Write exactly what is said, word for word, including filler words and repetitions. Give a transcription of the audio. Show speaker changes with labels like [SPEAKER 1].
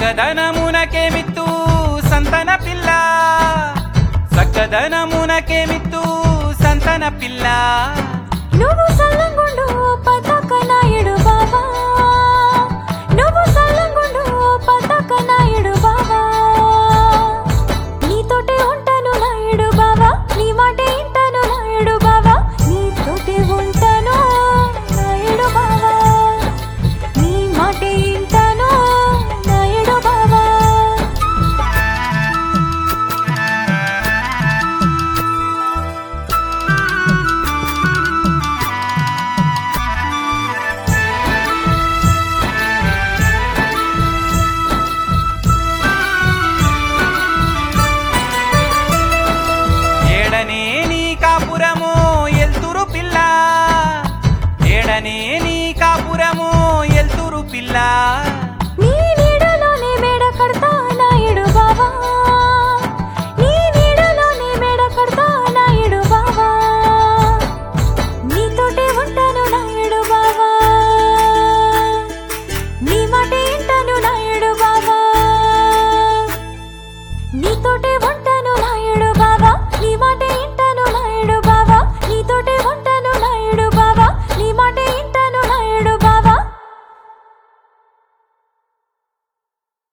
[SPEAKER 1] సక్కదనమునకేమిత్తు సంతన పిల్ల సక్కదనమునకేమిత్తు సంతన పిల్ల
[SPEAKER 2] నువ్వు సల్లంగుండు పతక నాయుడు బాబా నువ్వు సల్లంగుండు పతక నాయుడు బాబా నీతోటే ఉంటాను నాయుడు బాబా నీ మాటే ఇంటాను నాయుడు బాబా నీతోటే ఉంటాను నాయుడు బాబా నీ మాటే ఇంటాను నాయుడు బాబా
[SPEAKER 1] ఏడనే నీ కాపురము ఎల్తురు పిల్ల ఏడనే నీ కాపురము ఎల్తురు పిల్ల
[SPEAKER 2] నీ నీడలోనే మేడ కడతా నాయుడు బాబా నీ నీడలోనే మేడ కడతా నాయుడు బాబా నీతోటే ఉంటాను నాయుడు బాబా నీ మాటే ఇంటాను నాయుడు బాబా నీతోటే